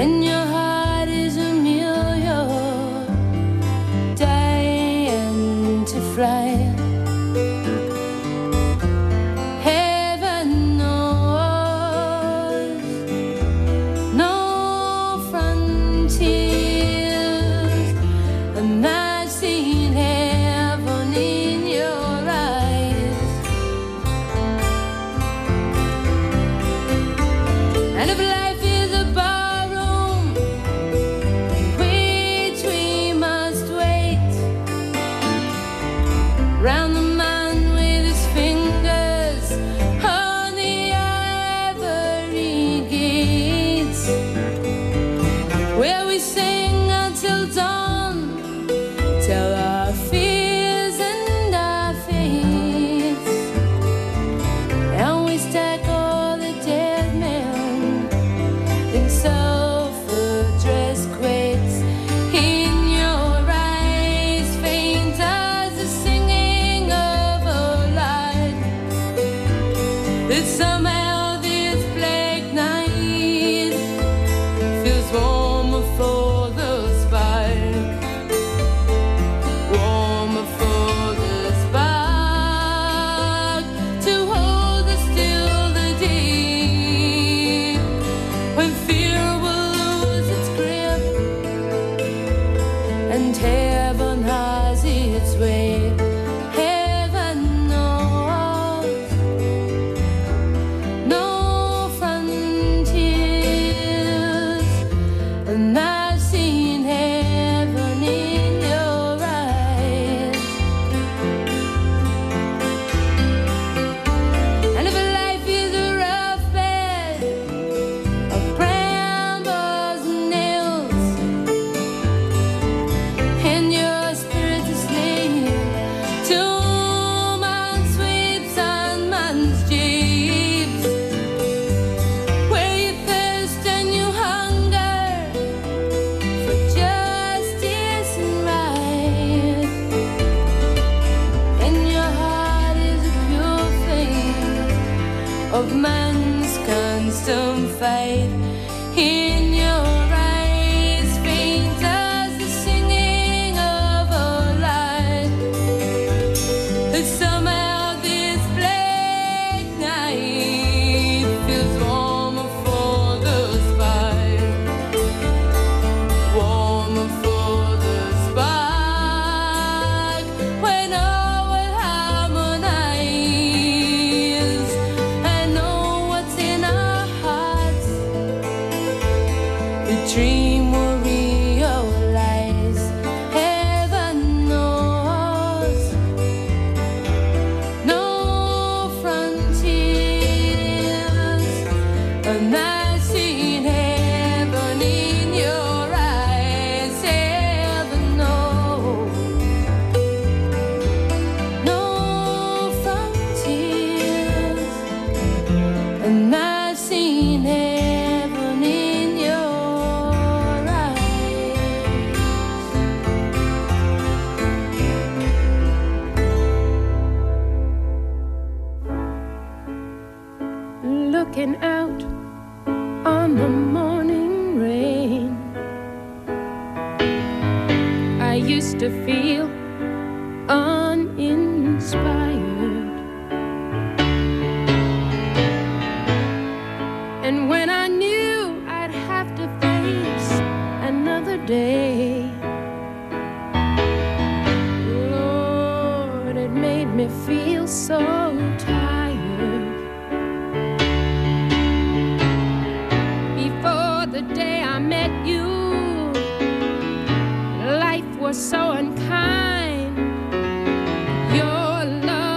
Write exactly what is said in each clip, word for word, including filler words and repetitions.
and your heart is a million dying to fly. Heaven knows no frontiers, and I've seen heaven in your eyes. And if life is a ballroom which we must wait, round the man with his fingers on the ivory gates, where we sing until dawn, tell our fears and our faiths, and we stack all the dead men in self-addressed quaits. In your eyes, faint as the singing of a light, that somehow this black night feels warmer for the spark, warmer for the spark, to hold us till the day when fear will lose its grip and heaven has its way. Heaven knows no frontiers, and I've seen heaven in your eyes. And if life is a rough bed of brambles and nails, and your spirit is slave to man's sweeps and man's jeeps, where you thirst and you hunger for justice and right, and your heart is a pure flame of man's constant fight. In your eyes, faint as the singing of a light, that somehow this black night feels warmer for the spark, warmer for the spark, when all will harmonize. I know what's in our hearts, the dream will realize. Heaven knows no frontiers, and I've seen heaven in your eyes. Heaven knows no frontiers, and I've seen heaven in your eyes. Looking out on the morning rain, I used to feel uninspired, and when I knew I'd have to face another day, Lord, it made me feel so tired. Before the day I met you, life was so unkind. Your love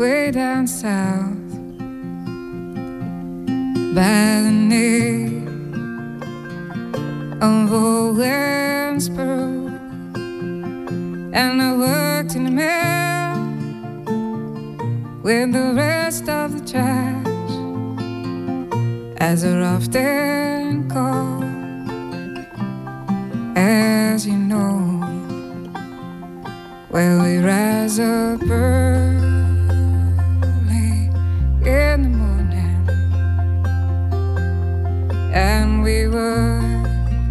way down south by the neck of Owensboro, and I worked in the mill with the rest of the trash, as are often called, as you know. Well, we rise up early in the morning, and we work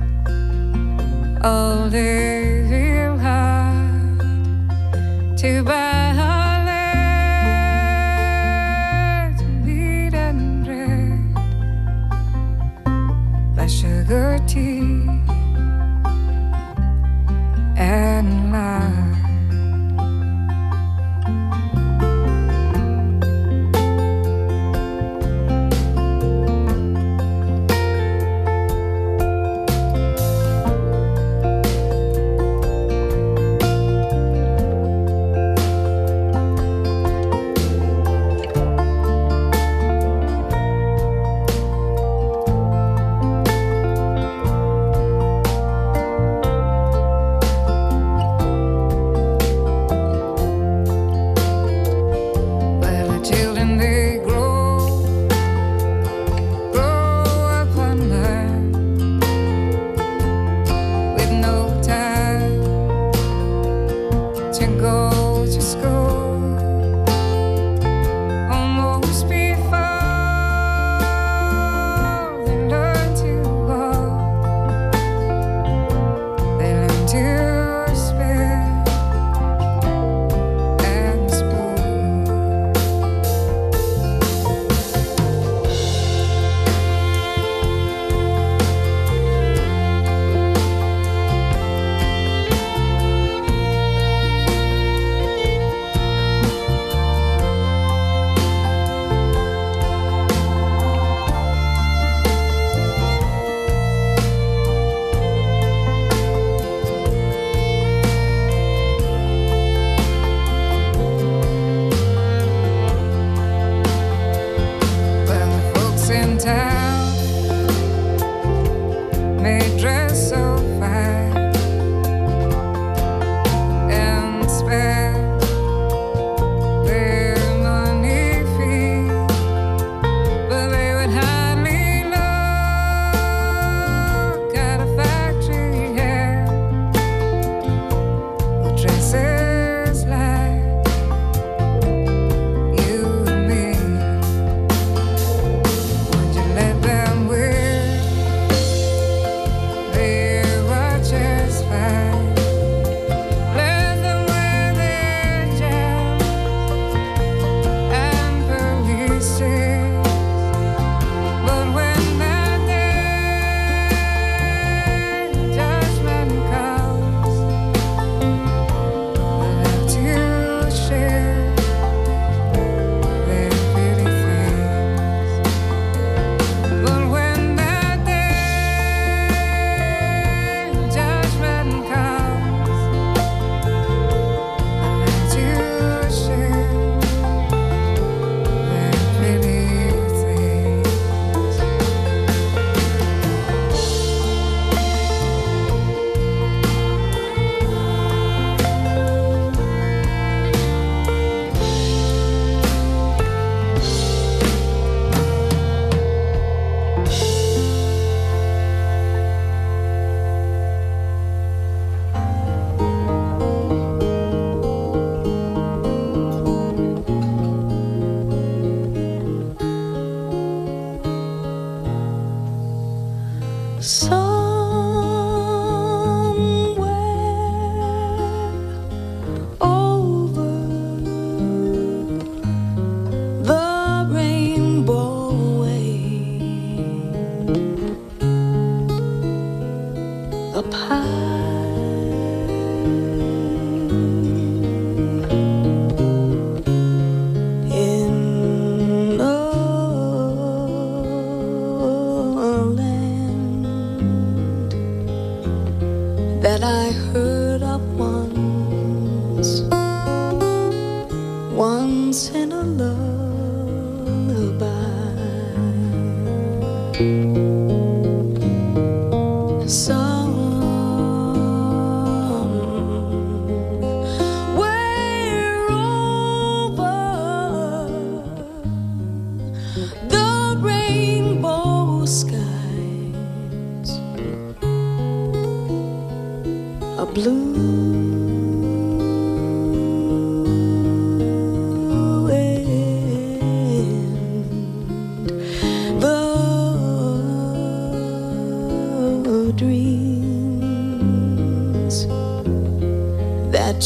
all day real hard to buy our land, meat and bread, buy sugar, tea, and lard.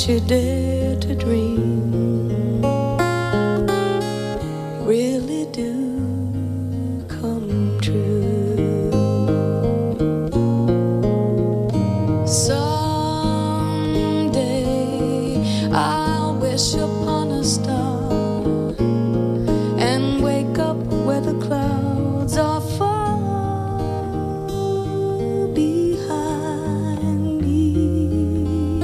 that you dare to dream really do come true. Someday I'll wish upon a star and wake up where the clouds are far behind me,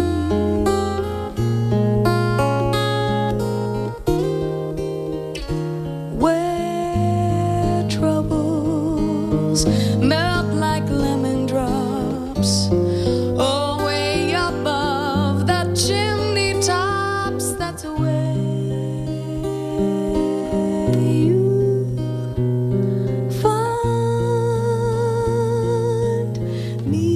where troubles melt like lemon drops, oh, way above the chimney tops. That's where you find me.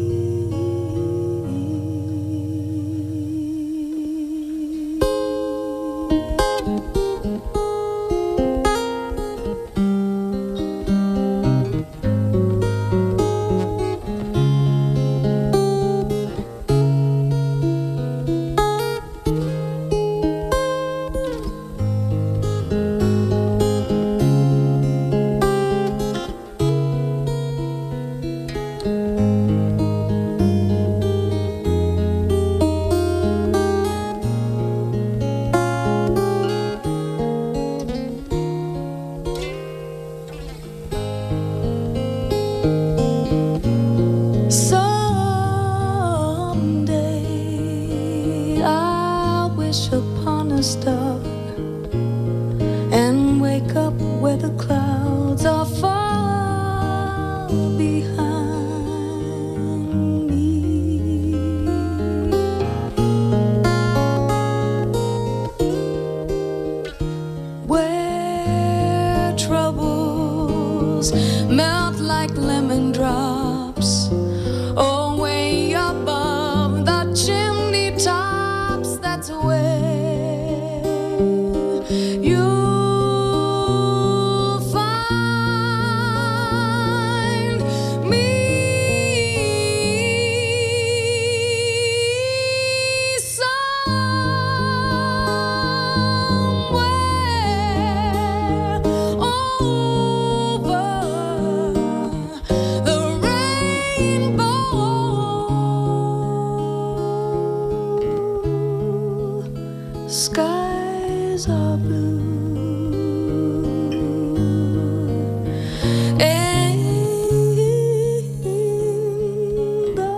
Someday I'll wish upon a star and wake up where the clouds are far behind me, where troubles melt like lemon drops, oh, way above the chimney tops. That's where you'll find me. Somewhere over the rainbow, skies are blue, and the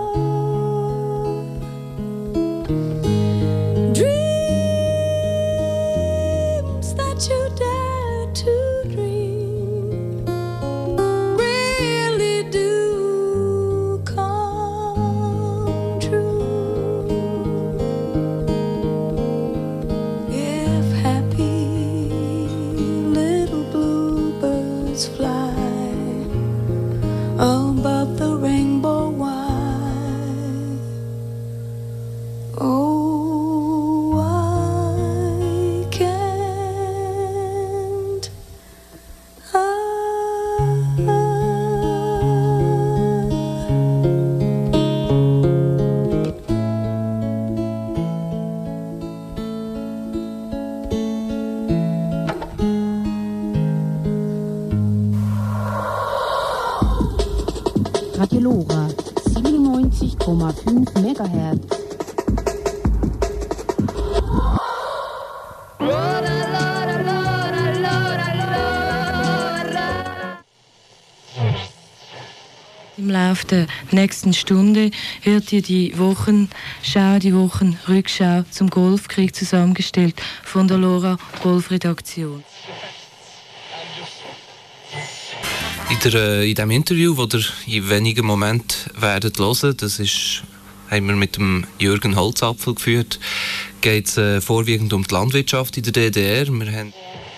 dreams that you dare to dream really do come true. If happy little bluebirds fly above the rainbow wide, oh, why can't I? Radio Lora siebenundneunzig Komma fünf Megahertz. Im Laufe der nächsten Stunde hört ihr die Wochenschau, die Wochenrückschau zum Golfkrieg zusammengestellt von der Lora Golfredaktion. In, der, in diesem Interview, das ihr in wenigen Momenten werdet hören, das ist, haben wir mit dem Jürgen Holzapfel geführt, geht es äh, vorwiegend um die Landwirtschaft in der D D R. Wir haben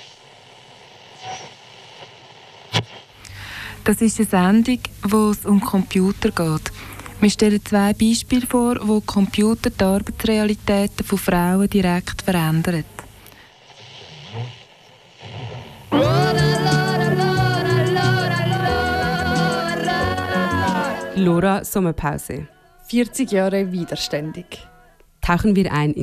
Das ist eine Sendung, wo es um Computer geht. Wir stellen zwei Beispiele vor, wo Computer die Arbeitsrealitäten von Frauen direkt verändern. Lora Sommerpause. vierzig Jahre widerständig. tauchen wir ein